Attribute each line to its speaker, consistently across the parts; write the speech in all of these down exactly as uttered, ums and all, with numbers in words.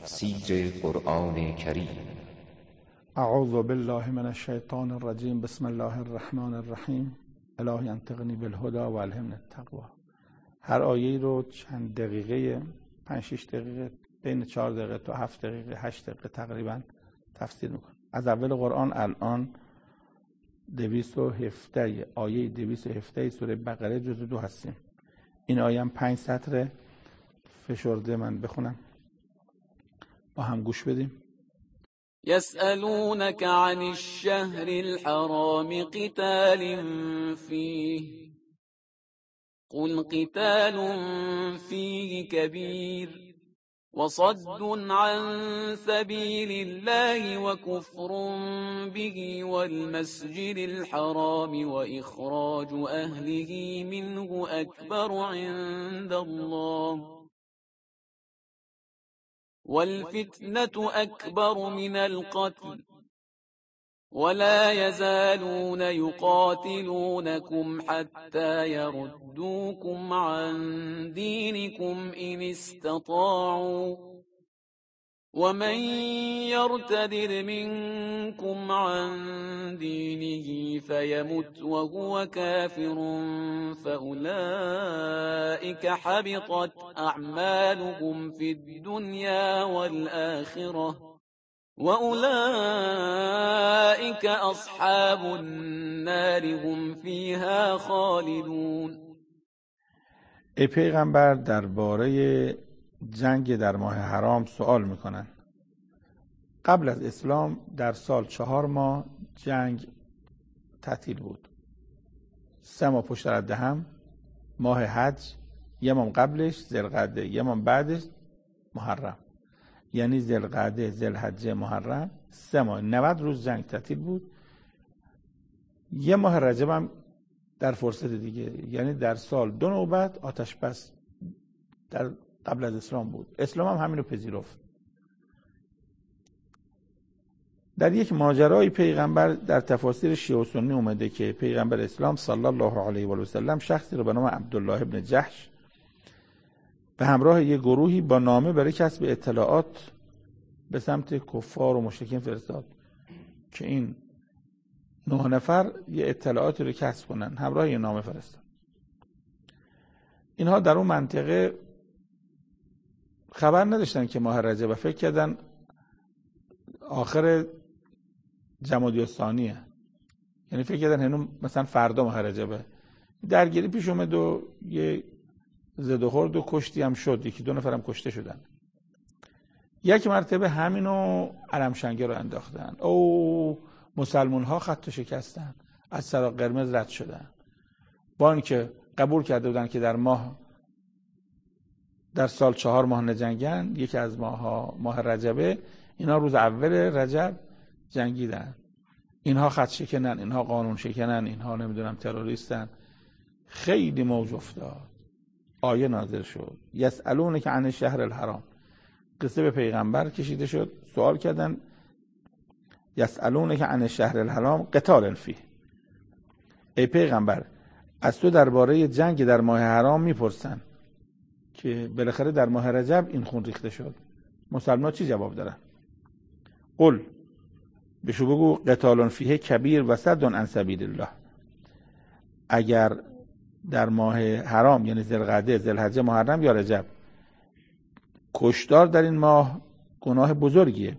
Speaker 1: تفسیر قرآن کریم.
Speaker 2: اعوذ بالله من الشیطان الرجیم. بسم الله الرحمن الرحیم. الهی انطقنی بالهدی و الهمنی التقوی. هر آیه رو چند دقیقه، پنج شش دقیقه، بین چهار دقیقه تا هفت دقیقه هشت دقیقه تقریبا تفسیر میکنم. از اول قرآن الان دویست و هفده آیه دویست و هفده سوره بقره جزء دو هستیم. این آیه هم پنج سطر فشرده، من بخونم با هم گوش بدیم.
Speaker 3: يسألونك عن الشهر الحرام قتال فيه قل قتال فيه كبير وصد عن سبيل الله وكفر به والمسجد الحرام وإخراج أهله منه أكبر عند الله والفتنة أكبر من القتل ولا يزالون يقاتلونكم حتى يردوكم عن دينكم إن استطاعوا ومن يرتد منكم عن دينه فيمت وهو كافر فأولئك حبطت أعمالهم في الدنيا والآخرة وأولئك أصحاب النار هم فيها خالدون.
Speaker 2: ای پیغمبر، درباره جنگ در ماه حرام سوال میکنن. قبل از اسلام در سال چهار ماه جنگ تعطیل بود. سه ماه پشت سر هم، ماه حج، یه ماه قبلش ذوالقعده، یه ماه بعدش محرم، یعنی ذوالقعده، ذوالحجه، محرم، سه ماه نود روز جنگ تعطیل بود. یه ماه رجب هم در فرصت دیگه، یعنی در سال دو نوبت آتش بس در قبل از اسلام بود. اسلام هم همین رو پذیرفت. در یک ماجرای پیغمبر در تفاسیر شیعه و سنی اومده که پیغمبر اسلام صلی الله علیه و سلم شخصی رو به نام عبدالله ابن جحش به همراه یک گروهی با نامه برای کسب اطلاعات به سمت کفار و مشرکین فرستاد که این نه نفر یه اطلاعاتی رو کسب کنن. همراه یه نامه فرستاد. اینها در اون منطقه خبر نداشتن که ماه رجب و فکر کردن آخر جمادی الثانیه، یعنی فکر کردن هنوز مثلا فردا ماه رجبه. درگیری پیش اومد و یه زد و خورد و کشتی هم شد، یکی دو نفرم کشته شدن. یک مرتبه همینو علمشنگه رو انداختن. او مسلمون ها خط شکستن، از سراغ قرمز رد شدن. با اینکه قبول کرده بودن که در ماه در سال چهار ماه نجنگن، یکی از ماه ماه رجبه، اینا روز اول رجب جنگیدن. اینها خط شکنن، اینها قانون شکنن، اینها نمیدونم تروریستن. خیلی موج افتاد. آیه نازل شد یسألونک عن الشهر الحرام. قصه به پیغمبر کشیده شد. سوال کردن یسألونک عن الشهر الحرام قتال فیه. ای پیغمبر، از تو درباره جنگ در ماه حرام میپرسن که بالاخره در ماه رجب این خون ریخته شد. مسلمان چی جواب دارن؟ قل، بشو بگو قتال فیه کبیر و صد عن سبیل الله. اگر در ماه حرام یعنی ذوالقعده، ذوالحجه، محرم یا رجب کشتار در این ماه گناه بزرگیه.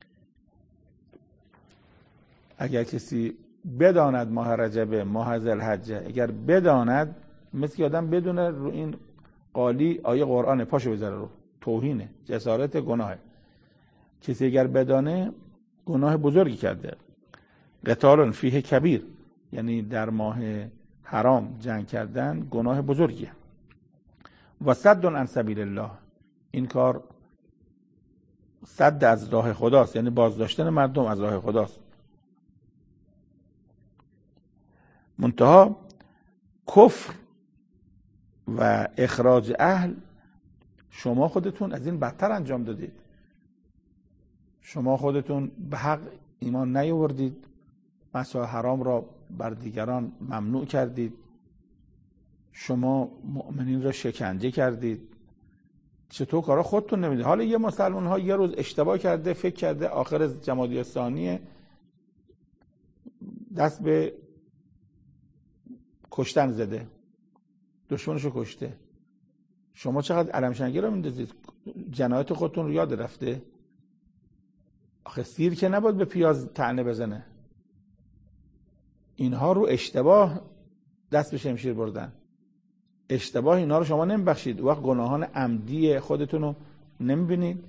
Speaker 2: اگر کسی بداند ماه رجب، ماه ذوالحجه، اگر بداند، مثل که آدم بدونه رو این قالی آیه قرآن پاشو بذاره رو، توهینه، جسارت، گناهه. کسی اگر بدانه گناه بزرگی کرده. قتال فیه کبیر، یعنی در ماه حرام جنگ کردن گناه بزرگیه. و صد عن سبیل الله، این کار صد از راه خداست، یعنی بازداشتن مردم از راه خداست. منتها کفر و اخراج اهل شما خودتون از این بدتر انجام دادید. شما خودتون به حق ایمان نیاوردید، مسائل حرام را بر دیگران ممنوع کردید، شما مؤمنین را شکنجه کردید، چطور کارا خودتون نمیدید؟ حالا یه مسلمان ها یه روز اشتباه کرده، فکر کرده آخر جمادی الثانی دست به کشتن زده، دشمنشو کشته، شما چقدر علمشنگی رو میندازید؟ جنایت خودتون رو یاد رفته؟ آخه سیر که نباید به پیاز طعنه بزنه. اینها رو اشتباه دست به شمشیر بردن. اشتباه اینا رو شما نمیبخشید، وقت گناهان عمدی خودتون رو نمیبینید.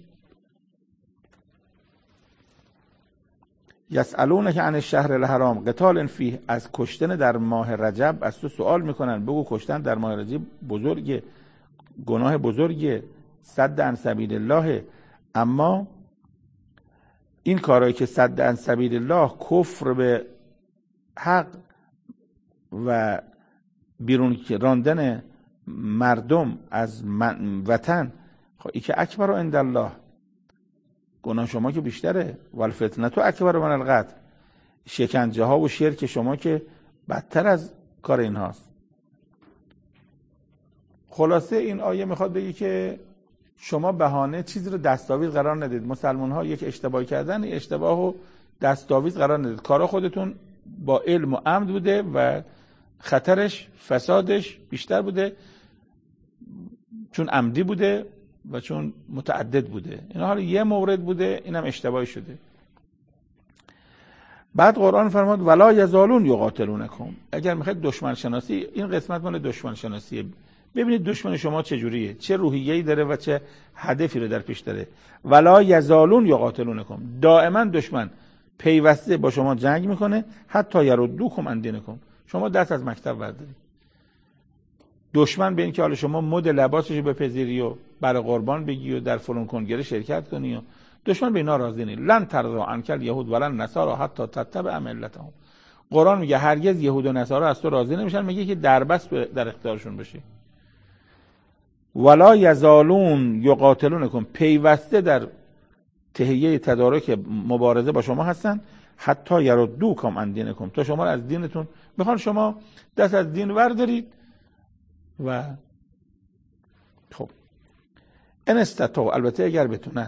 Speaker 2: یسألونک عن الشهر الحرام قتال فیه، از کشتن در ماه رجب از تو سوال میکنن، بگو کشتن در ماه رجب بزرگه، گناه بزرگه، صد عن سبیل الله. اما این کارهایی که صد عن سبیل الله، کفر به حق و بیرون راندن مردم از وطن، خب این که اکبر عند الله، گناه شما که بیشتره. والفتنه تو اکبر من القتل، شکنجه ها و شرک شما که بدتر از کار این هاست. خلاصه این آیه میخواد بگی که شما بهانه چیزی رو دستاویز قرار ندید. مسلمان ها یک اشتباه کردن، این اشتباه رو دستاویز قرار ندید. کارا خودتون با علم و عمد بوده و خطرش، فسادش بیشتر بوده چون عمدی بوده و چون متعدد بوده. اینا حالا یه مورد بوده، اینم اشتباهی شده. بعد قرآن فرمود ولا یزالون یقاتلونکم. اگر میخواید دشمن شناسی، این قسمت مال دشمن شناسیه. ببینید دشمن شما چه جوریه، چه روحیه‌ای داره و چه هدفی رو در پیش داره. ولا یزالون یقاتلونکم، دائما دشمن پیوسته با شما جنگ میکنه، حتی یردوکم عن دینکم، شما دست از مکتب بردارید. دشمن به این که حالا شما مد لباسش بپذیری و برای قربان بگی و در فلان کنگره شرکت کنی، و دشمن به اینا راضی نیست. لن ترضى عنک الیهود ولا النصارى حتی تتبع ملتهم. قرآن میگه هرگز یهود و نصارا از تو راضی نمیشن، میگه که دربست در اختیارشون بشی. ولا یزالون یقاتلونکم، پیوسته در تهیه تدارک مبارزه با شما هستن، حتی یردوکم عن دینکم، تا شما از دینتون میخوان شما دست از دین وردارید. و خب ان استطاعوا، البته اگر بتونن.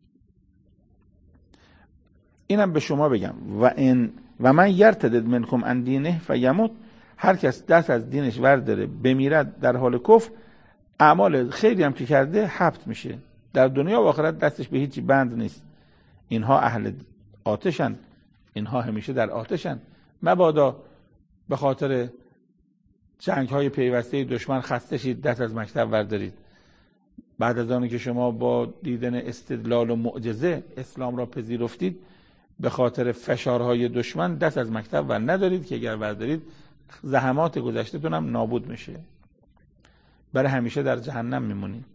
Speaker 2: اینم به شما بگم و ان و من یرتد منکم عن دینه فیموت، هر کس دست از دینش ورداره بمیرد در حال کفر، اعمال خیلی هم که کرده حبط میشه، در دنیا و آخرت دستش به هیچی بند نیست. اینها اهل آتشن، اینها همیشه در آتشن. مبادا به خاطر جنگ های پیوسته دشمن خسته شید، دست از مکتب وردارید. بعد از آنکه شما با دیدن استدلال و معجزه اسلام را پذیرفتید، به خاطر فشارهای دشمن دست از مکتب ور ندارید که اگر وردارید زحمات گذشته‌تون هم نابود میشه، برای همیشه در جهنم میمونید.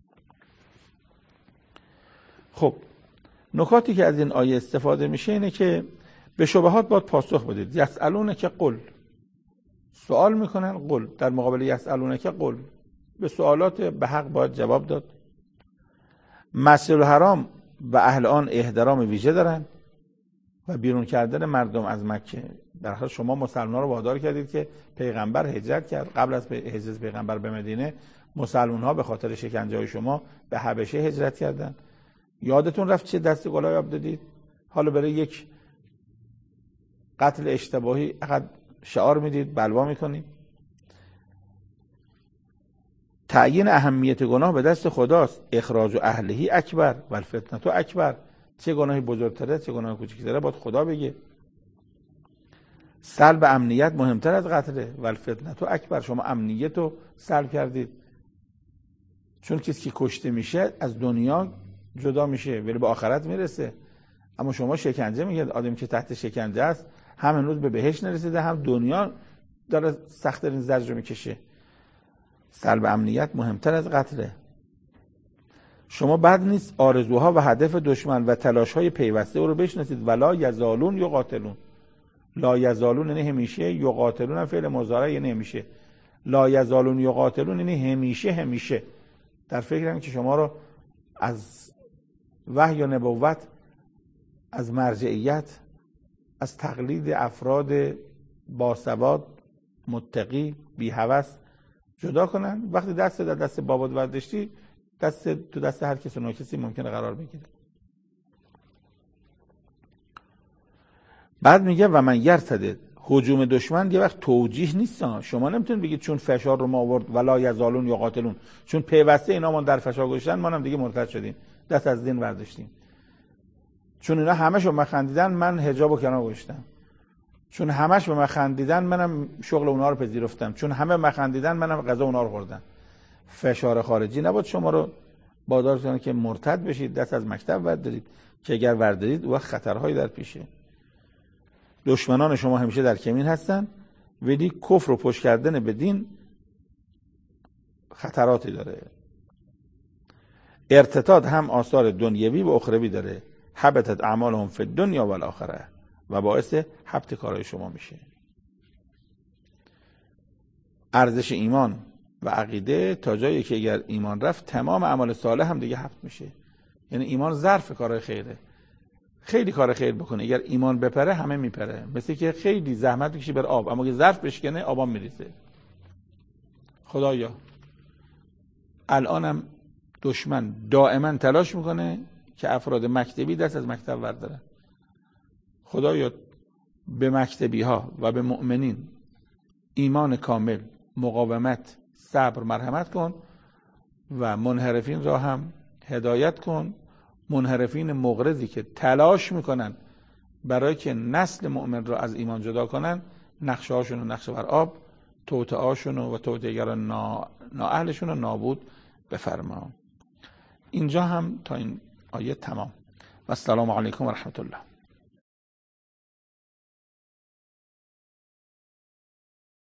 Speaker 2: خب نکاتی که از این آیه استفاده میشه اینه که به شبهات باید پاسخ بدید. یسألونک قل، سوال میکنن، قل در مقابل یسألونک قل، به سوالات به حق باید جواب داد. مسجد الحرام و اهل آن احترام ویژه دارن و بیرون کردن مردم از مکه، در حال شما مسلمان‌ها رو وادار کردید که پیغمبر هجرت کرد. قبل از هجرت پیغمبر به مدینه مسلمان‌ها به خاطر شکنجه‌های شما به حبشه هجرت کردن. یادتون رفت چه دست گلای آب دادید؟ حالا برای یک قتل اشتباهی اقد شعار میدید، بلوا میکنید. تعیین اهمیت گناه به دست خداست. اخراج اهلهی اکبر و الفتنه اکبر، چه گناهی بزرگتره چه گناهی کوچکتره باید خدا بگه. سلب امنیت مهمتر از قتله و الفتنه اکبر، شما امنیت رو سلب کردید، چون کسی که کشته میشه از دنیا جدا میشه ولی به آخرت میرسه. اما شما شکنجه میگید، آدمی که تحت شکنجه است هم هنوز به بهشت نرسیده، هم دنیا داره سخت ترین زجر میکشه. سلب امنیت مهمتر از قتله. شما بد نیست آرزوها و هدف دشمن و تلاش‌های پیوسته او رو بشناسید. ولا یزالون یقاتلون، لا یزالون یعنی همیشه، یقاتلون هم فعل مضارع یعنی همیشه. لا یزالون یقاتلون یعنی همیشه همیشه. در فکرم که شما رو از وحی و نبوت، از مرجعیت، از تقلید افراد باسواد، متقی، بی هوس جدا کنن. وقتی دست در دست بابات ورداشتی دست تو دست هر کسی و کسی ممکنه قرار بگیره. بعد میگه و من یرتد، هجوم دشمن یه وقت توجیه نیست. شما نمیتونید بگید چون فشار رو ما آورد ولا یزالون یا قاتلون، چون پیوسته اینا ما در فشار گذاشتن ما هم دیگه مرتد شدیم، دست از دین برداشتیم. چون اینا همش به من خندیدن من حجابو کنار گذاشتم. چون همش به من خندیدن منم شغل اونها رو پذیرفتم. چون همه به من خندیدن منم غذا اونها رو خوردم. فشار خارجی نبود شما رو وادار کنه که مرتد بشید، دست از مکتب بردارید، که اگر بردارید وقت خطرهایی در پیشه. دشمنان شما همیشه در کمین هستن، ولی کفر رو پشت کردن به دین خطراتی داره. ارتداد هم آثار دنیوی و اخروی داره. حبطت اعمالهم فی الدنیا و الاخره، و باعث حبط کارهای شما میشه. ارزش ایمان و عقیده تا جایی که اگر ایمان رفت تمام اعمال صالح هم دیگه حبط میشه. یعنی ایمان ظرف کارهای خیره. خیلی کار خیر بکنه، اگر ایمان بپره همه میپره. مثل که خیلی زحمت بکشی بر آب، اما اگه ظرف بشکنه آبام میریزه. خدایا الانم دشمن دائما تلاش میکنه که افراد مکتبی دست از مکتب بردارن. خدایا به مکتبی ها و به مؤمنین ایمان کامل، مقاومت، صبر، مرحمت کن و منحرفین را هم هدایت کن. منحرفین مغرضی که تلاش میکنن برای که نسل مؤمن را از ایمان جدا کنن، نقشه هاشون و نقشه بر آب، توطئه هاشون و توطئه‌گران نااهلشون رو نابود بفرما. اینجا هم تا این آیه تمام. و السلام علیکم و رحمت الله.